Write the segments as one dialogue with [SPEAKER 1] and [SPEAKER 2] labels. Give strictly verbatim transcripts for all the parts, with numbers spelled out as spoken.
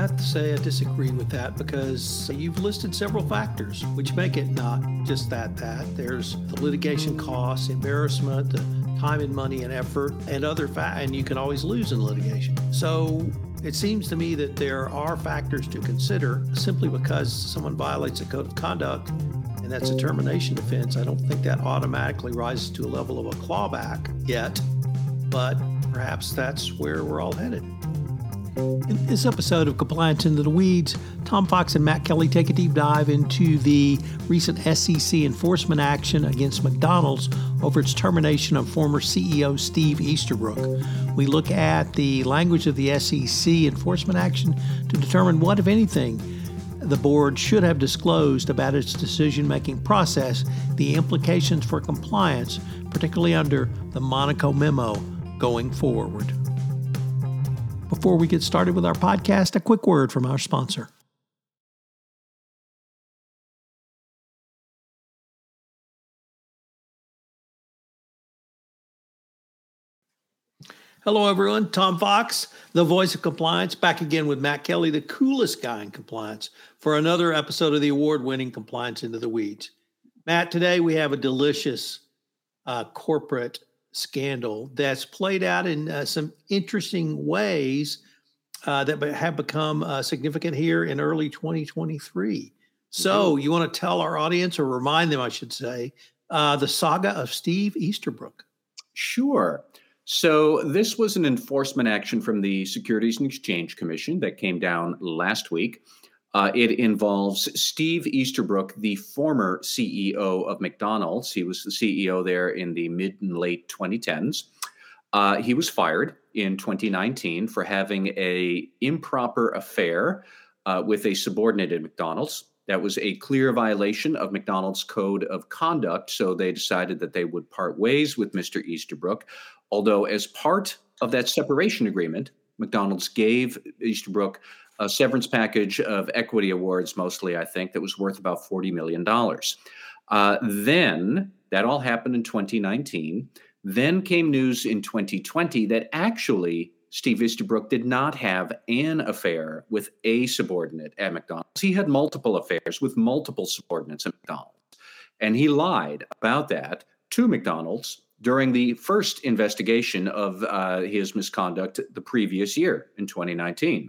[SPEAKER 1] have to say I disagree with that because you've listed several factors which make it not just that, that. There's the litigation costs, embarrassment, the time and money and effort, and other fa- and you can always lose in litigation. So it seems to me that there are factors to consider. Simply because someone violates a code of conduct and that's a termination offense, I don't think that automatically rises to a level of a clawback yet, but perhaps that's where we're all headed. In this episode of Compliance Into the Weeds, Tom Fox and Matt Kelly take a deep dive into the recent S E C enforcement action against McDonald's over its termination of former C E O Steve Easterbrook. We look at the language of the S E C enforcement action to determine what, if anything, the board should have disclosed about its decision-making process, the implications for compliance, particularly under the Monaco memo going forward. Before we get started with our podcast, a quick word from our sponsor. Hello, everyone. Tom Fox, the voice of compliance, back again with Matt Kelly, the coolest guy in compliance, for another episode of the award-winning Compliance Into the Weeds. Matt, today we have a delicious uh, corporate scandal that's played out in uh, some interesting ways uh, that have become uh, significant here in early twenty twenty-three. So you want to tell our audience, or remind them, I should say, uh, the saga of Steve Easterbrook.
[SPEAKER 2] Sure. So this was an enforcement action from the Securities and Exchange Commission that came down last week. Uh, it involves Steve Easterbrook, the former C E O of McDonald's. He was the C E O there in the mid and late twenty tens. Uh, he was fired in twenty nineteen for having a improper affair uh, with a subordinate at McDonald's. That was a clear violation of McDonald's code of conduct, so they decided that they would part ways with Mister Easterbrook. Although as part of that separation agreement, McDonald's gave Easterbrook a severance package of equity awards, mostly, I think, that was worth about forty million dollars. Uh, then, that all happened in twenty nineteen. Then came news in twenty twenty that actually Steve Easterbrook did not have an affair with a subordinate at McDonald's. He had multiple affairs with multiple subordinates at McDonald's. And he lied about that to McDonald's during the first investigation of uh, his misconduct the previous year in twenty nineteen.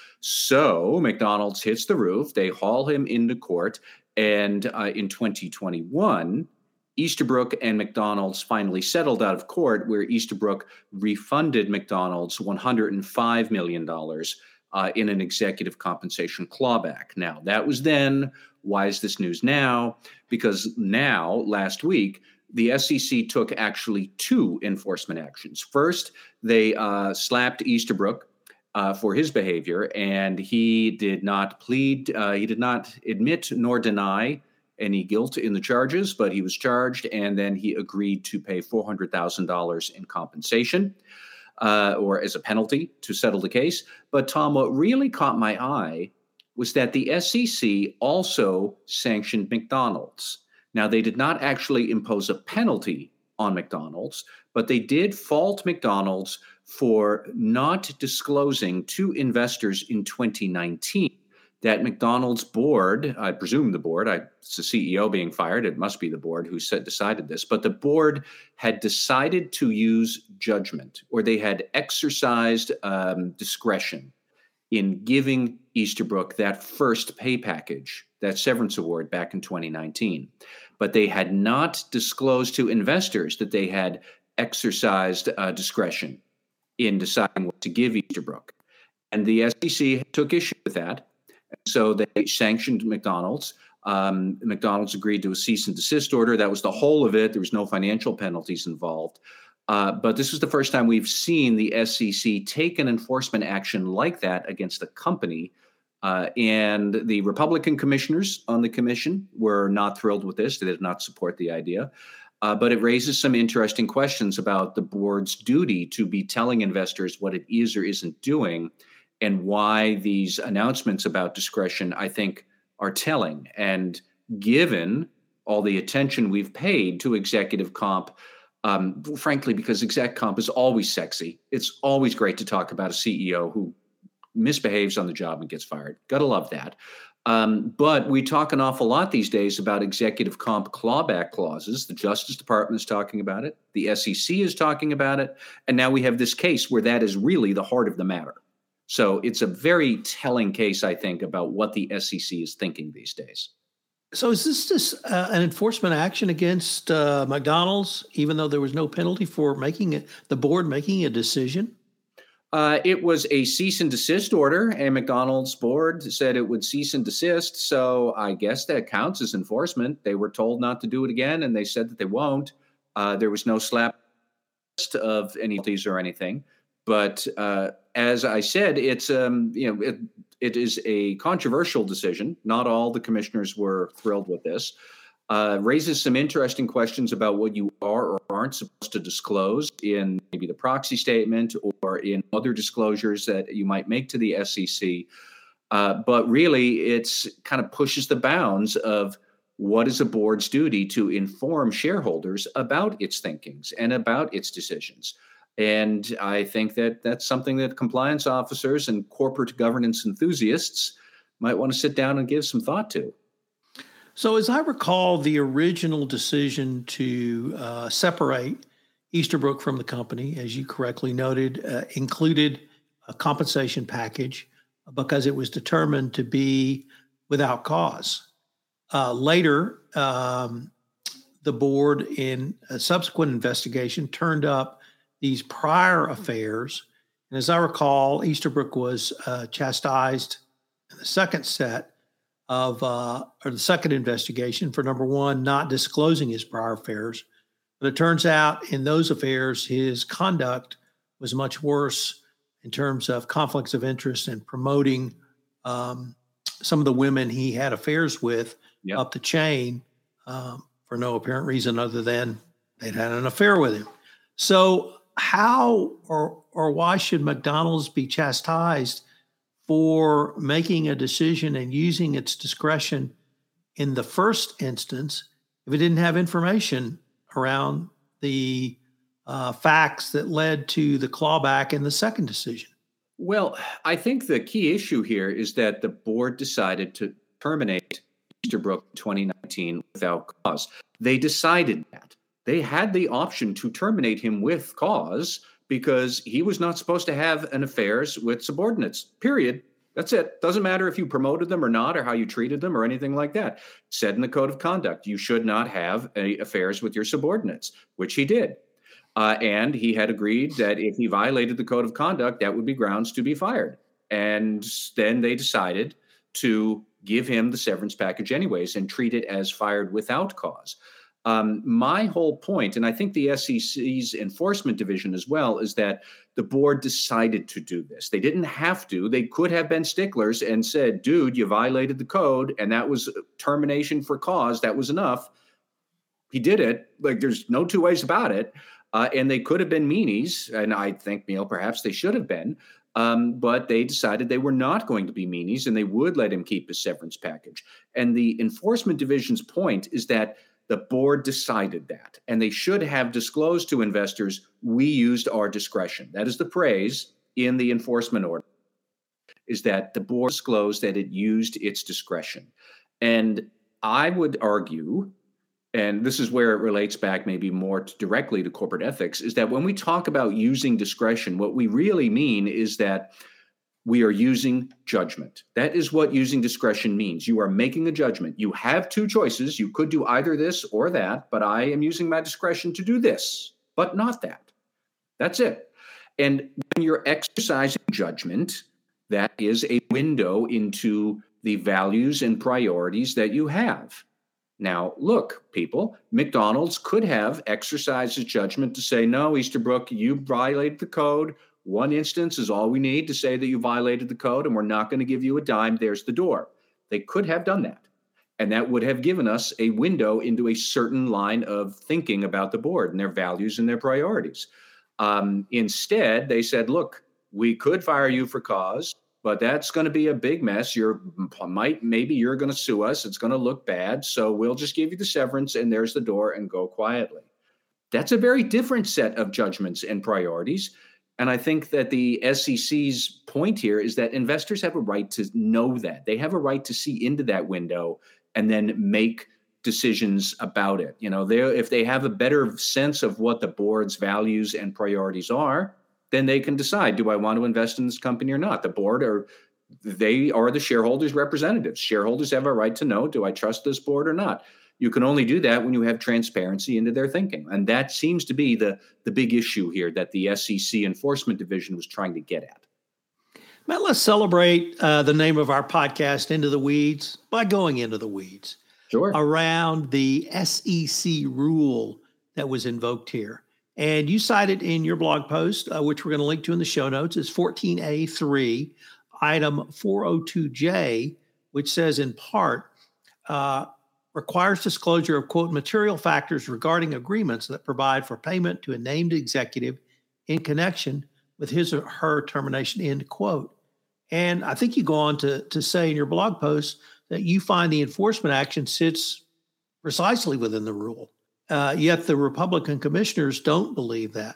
[SPEAKER 2] So McDonald's hits the roof. They haul him into court. And uh, in twenty twenty-one, Easterbrook and McDonald's finally settled out of court, where Easterbrook refunded McDonald's one hundred five million dollars uh, in an executive compensation clawback. Now, that was then. Why is this news now? Because now, last week, the S E C took actually two enforcement actions. First, they uh, slapped Easterbrook uh, for his behavior, and he did not plead, uh, he did not admit nor deny any guilt in the charges, but he was charged, and then he agreed to pay four hundred thousand dollars in compensation uh, or as a penalty to settle the case. But Tom, what really caught my eye was that the S E C also sanctioned McDonald's. Now, they did not actually impose a penalty on McDonald's, but they did fault McDonald's for not disclosing to investors in twenty nineteen that McDonald's board, I presume the board, I, it's the C E O being fired, it must be the board who said, decided this, but the board had decided to use judgment, or they had exercised um, discretion in giving Easterbrook that first pay package, that severance award back in twenty nineteen. But they had not disclosed to investors that they had exercised uh, discretion in deciding what to give Easterbrook. And the S E C took issue with that. So they sanctioned McDonald's. Um, McDonald's agreed to a cease and desist order. That was the whole of it. There was no financial penalties involved. Uh, but this is the first time we've seen the S E C take an enforcement action like that against a company. Uh, and the Republican commissioners on the commission were not thrilled with this. They did not support the idea. Uh, but it raises some interesting questions about the board's duty to be telling investors what it is or isn't doing, and why these announcements about discretion, I think, are telling. And given all the attention we've paid to executive comp, um, frankly, because exec comp is always sexy. It's always great to talk about a C E O who misbehaves on the job and gets fired. Gotta love that. Um, but we talk an awful lot these days about executive comp clawback clauses. The Justice Department is talking about it. The S E C is talking about it. And now we have this case where that is really the heart of the matter. So it's a very telling case, I think, about what the S E C is thinking these days.
[SPEAKER 1] So is this this uh, an enforcement action against uh, McDonald's, even though there was no penalty for making it, the board making a decision?
[SPEAKER 2] Uh, it was a cease and desist order, and McDonald's board said it would cease and desist. So I guess that counts as enforcement. They were told not to do it again, and they said that they won't. Uh, there was no slap list of any penalties or anything. But uh, as I said, it's um, you know it, it is a controversial decision. Not all the commissioners were thrilled with this. Uh, raises some interesting questions about what you are or aren't supposed to disclose in maybe the proxy statement or in other disclosures that you might make to the S E C. Uh, but really, it's kind of pushes the bounds of what is a board's duty to inform shareholders about its thinkings and about its decisions. And I think that that's something that compliance officers and corporate governance enthusiasts might want to sit down and give some thought to.
[SPEAKER 1] So as I recall, the original decision to uh, separate Easterbrook from the company, as you correctly noted, uh, included a compensation package because it was determined to be without cause. Uh, later, um, the board, in a subsequent investigation, turned up these prior affairs. And as I recall, Easterbrook was uh, chastised in the second set of, uh, or the second investigation for, number one, not disclosing his prior affairs. But it turns out in those affairs, his conduct was much worse in terms of conflicts of interest and promoting um, some of the women he had affairs with yep. up the chain um, for no apparent reason other than they'd had an affair with him. So how or or why should McDonald's be chastised for making a decision and using its discretion in the first instance if it didn't have information around the uh, facts that led to the clawback in the second decision?
[SPEAKER 2] Well, I think the key issue here is that the board decided to terminate Easterbrook in twenty nineteen without cause. They decided that. They had the option to terminate him with cause because he was not supposed to have an affairs with subordinates, period. That's it. Doesn't matter if you promoted them or not, or how you treated them or anything like that. Said in the code of conduct, you should not have any affairs with your subordinates, which he did. Uh, and he had agreed that if he violated the code of conduct, that would be grounds to be fired. And then they decided to give him the severance package anyways and treat it as fired without cause. Um, my whole point, and I think the S E C's enforcement division as well, is that the board decided to do this. They didn't have to. They could have been sticklers and said, dude, you violated the code, and that was termination for cause. That was enough. He did it. Like, there's no two ways about it. Uh, and they could have been meanies, and I think, Neil, perhaps they should have been. Um, but they decided they were not going to be meanies, and they would let him keep his severance package. And the enforcement division's point is that the board decided that, and they should have disclosed to investors, we used our discretion. That is the phrase in the enforcement order, is that the board disclosed that it used its discretion. And I would argue, and this is where it relates back maybe more to directly to corporate ethics, is that when we talk about using discretion, what we really mean is that we are using judgment. That is what using discretion means. You are making a judgment. You have two choices. You could do either this or that, but I am using my discretion to do this, but not that. That's it. And when you're exercising judgment, that is a window into the values and priorities that you have. Now, look, people, McDonald's could have exercised its judgment to say, no, Easterbrook, you violated the code. One instance is all we need to say that you violated the code, and we're not going to give you a dime. There's the door. They could have done that. And that would have given us a window into a certain line of thinking about the board and their values and their priorities. Um, instead, they said, look, we could fire you for cause, but that's going to be a big mess. You're might maybe you're going to sue us. It's going to look bad. So we'll just give you the severance, and there's the door, and go quietly. That's a very different set of judgments and priorities. And I think that the S E C's point here is that investors have a right to know that. They have a right to see into that window and then make decisions about it. You know, they if they have a better sense of what the board's values and priorities are, then they can decide, do I want to invest in this company or not? The board or they are the shareholders' representatives. Shareholders have a right to know, do I trust this board or not? You can only do that when you have transparency into their thinking. And that seems to be the, the big issue here that the S E C Enforcement Division was trying to get at.
[SPEAKER 1] Matt, let's celebrate uh, the name of our podcast, Into the Weeds, by going into the weeds.
[SPEAKER 2] Sure.
[SPEAKER 1] Around the S E C rule that was invoked here. And you cited in your blog post, uh, which we're going to link to in the show notes, is fourteen A three, item four oh two J, which says in part, uh, requires disclosure of, quote, material factors regarding agreements that provide for payment to a named executive in connection with his or her termination, end quote. And I think you go on to, to say in your blog post that you find the enforcement action sits precisely within the rule. Uh, yet the Republican commissioners don't believe that.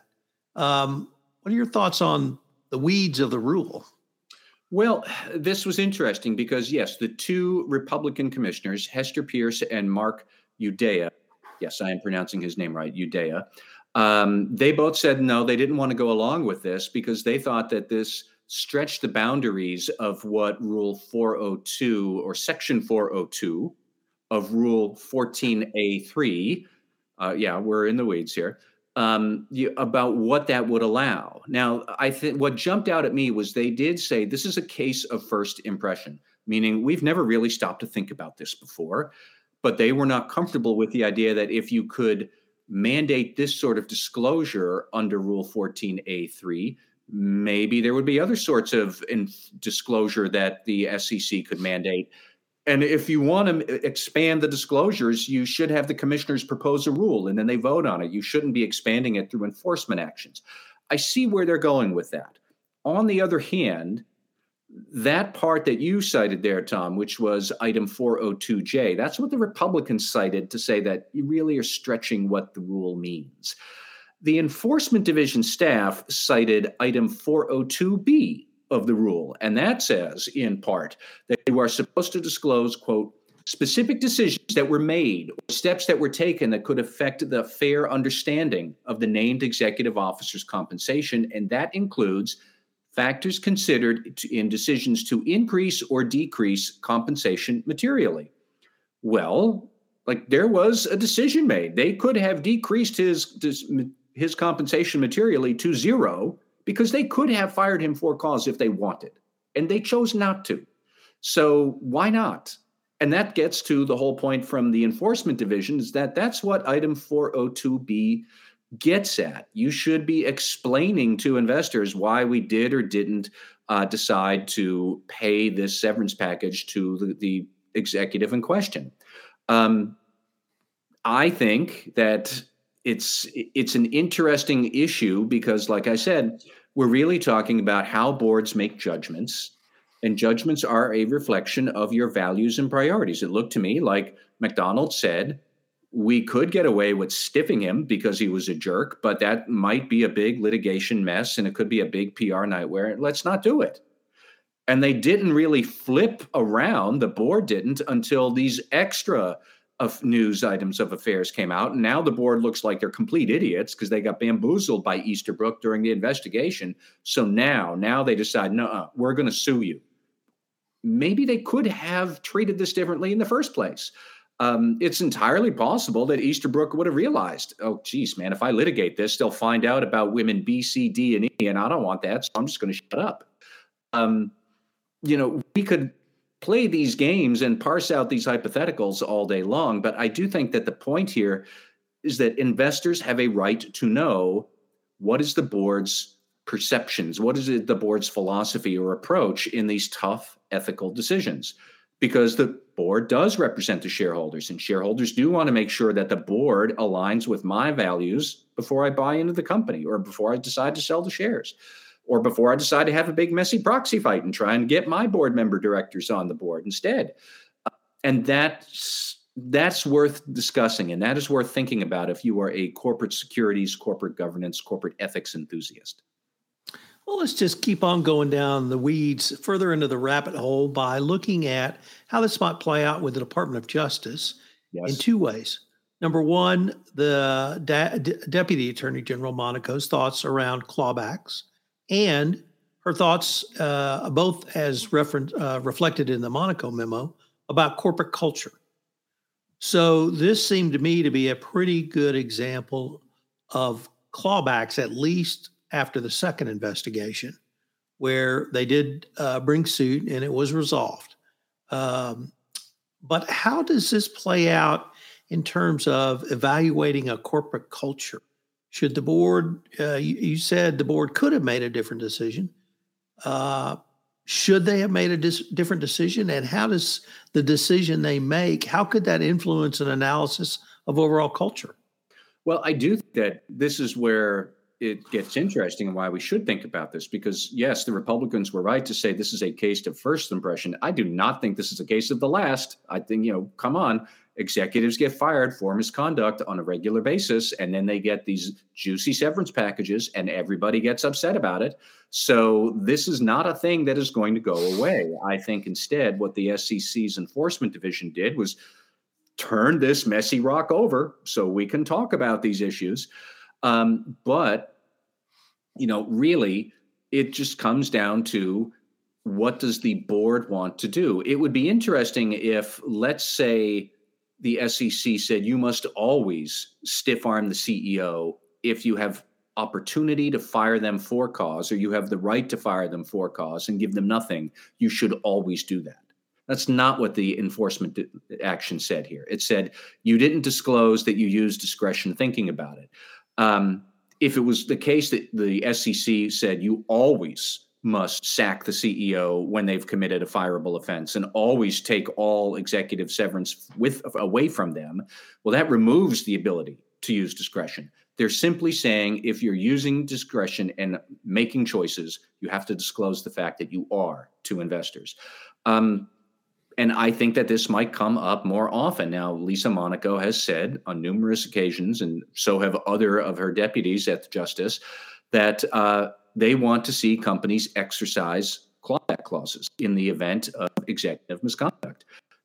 [SPEAKER 1] Um, what are your thoughts on the weeds of the rule?
[SPEAKER 2] Well, this was interesting because, yes, the two Republican commissioners, Hester Pierce and Mark Udea, yes, I am pronouncing his name right, Udea, um, they both said no, they didn't want to go along with this because they thought that this stretched the boundaries of what Rule four oh two or Section four oh two of Rule fourteen A three, uh, yeah, we're in the weeds here, um, you, about what that would allow. Now, I think what jumped out at me was they did say this is a case of first impression, meaning we've never really stopped to think about this before, but they were not comfortable with the idea that if you could mandate this sort of disclosure under Rule fourteen A three, maybe there would be other sorts of in- disclosure that the S E C could mandate. And if you want to expand the disclosures, you should have the commissioners propose a rule and then they vote on it. You shouldn't be expanding it through enforcement actions. I see where they're going with that. On the other hand, that part that you cited there, Tom, which was item four oh two J, that's what the Republicans cited to say that you really are stretching what the rule means. The Enforcement Division staff cited item four oh two B of the rule, and that says, in part, that you are supposed to disclose, quote, specific decisions that were made or steps that were taken that could affect the fair understanding of the named executive officer's compensation, and that includes factors considered to, in decisions to increase or decrease compensation materially. Well, like there was a decision made. They could have decreased his, his, his compensation materially to zero because they could have fired him for cause if they wanted, and they chose not to. So why not? And that gets to the whole point from the Enforcement Division is that that's what item four oh two B gets at. You should be explaining to investors why we did or didn't uh, decide to pay this severance package to the, the executive in question. Um, I think that it's it's an interesting issue because, like I said, we're really talking about how boards make judgments, and judgments are a reflection of your values and priorities. It looked to me like McDonald's said, we could get away with stiffing him because he was a jerk, but that might be a big litigation mess and it could be a big P R nightmare. Let's not do it. And they didn't really flip around, the board didn't, until these extra of news items of affairs came out. And now the board looks like they're complete idiots because they got bamboozled by Easterbrook during the investigation. So now, now they decide, no, we're going to sue you. Maybe they could have treated this differently in the first place. Um, it's entirely possible that Easterbrook would have realized, oh, geez, man, if I litigate this, they'll find out about women B, C, D, and E, and I don't want that, so I'm just going to shut up. Um, you know, we could play these games and parse out these hypotheticals all day long, but I do think that the point here is that investors have a right to know what is the board's perceptions, what is it, the board's philosophy or approach in these tough ethical decisions, because the board does represent the shareholders, and shareholders do want to make sure that the board aligns with my values before I buy into the company or before I decide to sell the shares, or before I decide to have a big messy proxy fight and try and get my board member directors on the board instead. And that's, that's worth discussing, and that is worth thinking about if you are a corporate securities, corporate governance, corporate ethics enthusiast.
[SPEAKER 1] Well, let's just keep on going down the weeds further into the rabbit hole by looking at how this might play out with the Department of Justice in
[SPEAKER 2] Yes.
[SPEAKER 1] two ways. Number one, the da- D- Deputy Attorney General Monaco's thoughts around clawbacks and her thoughts, uh, both as reference, uh, reflected in the Monaco memo, about corporate culture. So this seemed to me to be a pretty good example of clawbacks, at least after the second investigation, where they did uh, bring suit and it was resolved. Um, but how does this play out in terms of evaluating a corporate culture? Should the board, uh, you, you said the board could have made a different decision. Uh, should they have made a dis- different decision? And how does the decision they make, how could that influence an analysis of overall culture?
[SPEAKER 2] Well, I do think that this is where it gets interesting and why we should think about this, because yes, the Republicans were right to say this is a case of first impression. I do not think this is a case of the last. I think, you know, come on, executives get fired for misconduct on a regular basis, and then they get these juicy severance packages and everybody gets upset about it. So this is not a thing that is going to go away. I think instead what the S E C's enforcement division did was turn this messy rock over so we can talk about these issues. Um, but, you know, really, it just comes down to what does the board want to do? It would be interesting if, let's say, the S E C said you must always stiff arm the C E O if you have opportunity to fire them for cause, or you have the right to fire them for cause and give them nothing. You should always do that. That's not what the enforcement action said here. It said you didn't disclose that you used discretion thinking about it. Um, if it was the case that the S E C said you always must sack the C E O when they've committed a fireable offense and always take all executive severance with away from them, well, that removes the ability to use discretion. They're simply saying if you're using discretion and making choices, you have to disclose the fact that you are to investors. Um, And I think that this might come up more often. Now, Lisa Monaco has said on numerous occasions, and so have other of her deputies at the Justice, that uh, they want to see companies exercise clawback clauses in the event of executive misconduct.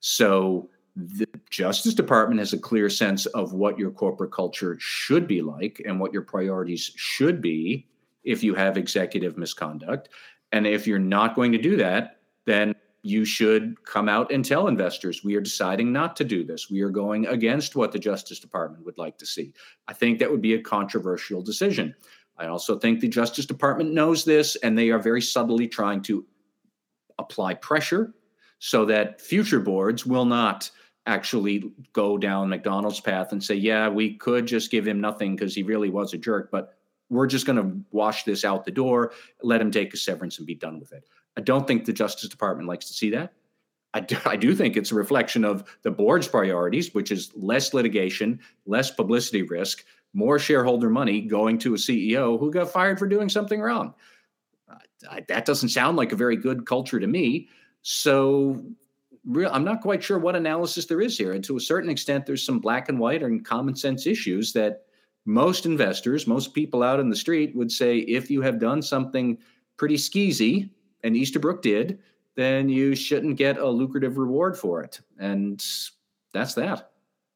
[SPEAKER 2] So the Justice Department has a clear sense of what your corporate culture should be like and what your priorities should be if you have executive misconduct. And if you're not going to do that, then you should come out and tell investors, we are deciding not to do this. We are going against what the Justice Department would like to see. I think that would be a controversial decision. I also think the Justice Department knows this, and they are very subtly trying to apply pressure so that future boards will not actually go down McDonald's path and say, yeah, we could just give him nothing because he really was a jerk, but we're just going to wash this out the door, let him take a severance and be done with it. I don't think the Justice Department likes to see that. I do, I do think it's a reflection of the board's priorities, which is less litigation, less publicity risk, more shareholder money going to a C E O who got fired for doing something wrong. Uh, I, that doesn't sound like a very good culture to me. So real, I'm not quite sure what analysis there is here. And to a certain extent, there's some black and white and common sense issues that most investors, most people out in the street would say, if you have done something pretty skeezy, and Easterbrook did, then you shouldn't get a lucrative reward for it. And that's that.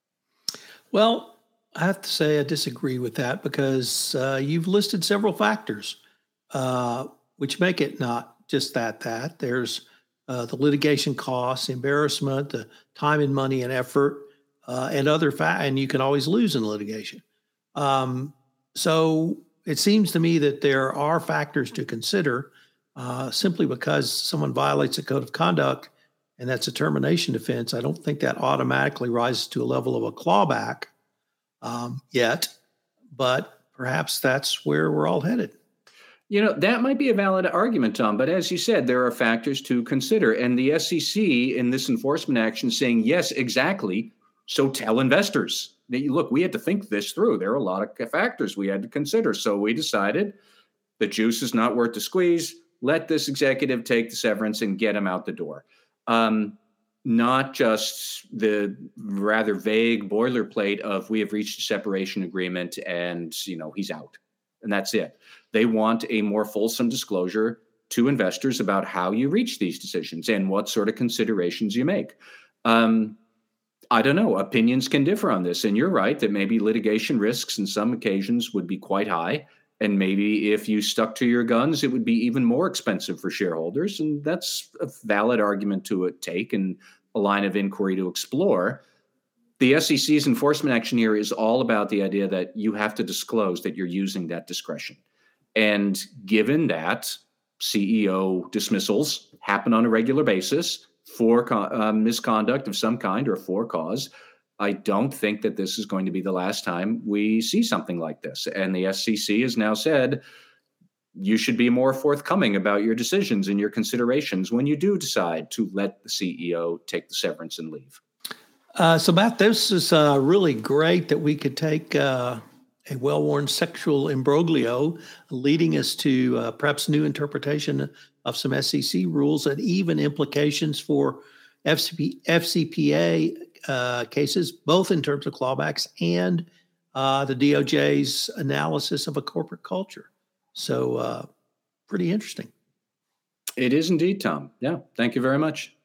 [SPEAKER 1] Well, I have to say I disagree with that because uh, you've listed several factors uh, which make it not just that, that. There's uh, the litigation costs, embarrassment, the time and money and effort, uh, and other fa- and you can always lose in litigation. Um, so it seems to me that there are factors to consider. Uh, simply because someone violates a code of conduct and that's a termination defense, I don't think that automatically rises to a level of a clawback um, yet, but perhaps that's where we're all headed.
[SPEAKER 2] You know, that might be a valid argument, Tom, but as you said, there are factors to consider. And the S E C in this enforcement action saying, yes, exactly. So tell investors, look, we had to think this through. There are a lot of factors we had to consider. So we decided the juice is not worth the squeeze. Let this executive take the severance and get him out the door. Um, not just the rather vague boilerplate of we have reached a separation agreement and, you know, he's out and that's it. They want a more fulsome disclosure to investors about how you reach these decisions and what sort of considerations you make. Um, I don't know. Opinions can differ on this. And you're right that maybe litigation risks in some occasions would be quite high. And maybe if you stuck to your guns, it would be even more expensive for shareholders. And that's a valid argument to take and a line of inquiry to explore. The S E C's enforcement action here is all about the idea that you have to disclose that you're using that discretion. And given that C E O dismissals happen on a regular basis for uh, misconduct of some kind or for cause, I don't think that this is going to be the last time we see something like this. And the S E C has now said you should be more forthcoming about your decisions and your considerations when you do decide to let the C E O take the severance and leave.
[SPEAKER 1] Uh, so, Matt, this is uh, really great that we could take uh, a well-worn sexual imbroglio, leading us to uh, perhaps new interpretation of some S E C rules and even implications for F C P A uh, cases, both in terms of clawbacks and uh, the D O J's analysis of a corporate culture. So, uh, pretty interesting.
[SPEAKER 2] It is indeed, Tom. Yeah, thank you very much.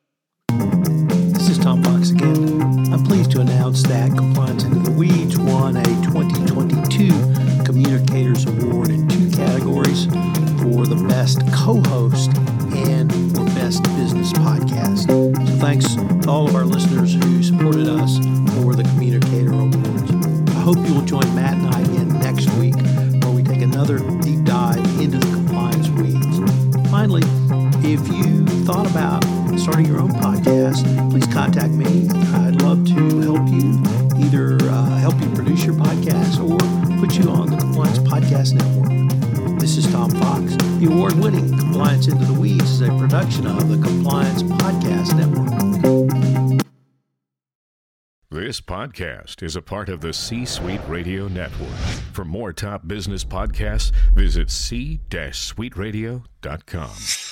[SPEAKER 1] This is Tom Fox again. I'm pleased to announce that Compliance Into the Weeds won a twenty twenty-two Communicators Award in two categories for the Best Co-Host and for Best Business Podcast. So thanks to all of our listeners who supported us for the Communicator Awards. I hope you will join Matt and I again next week where we take another deep dive into the compliance weeds. Finally, if you thought about starting your own podcast, please contact me. I'd love to help you, either uh, help you produce your podcast or put you on the Compliance Podcast Network. This is Tom Fox. The award-winning Compliance Into the Weeds is a production of the Compliance Podcast Network.
[SPEAKER 3] This podcast is a part of the C-Suite Radio Network. For more top business podcasts, visit c suite radio dot com.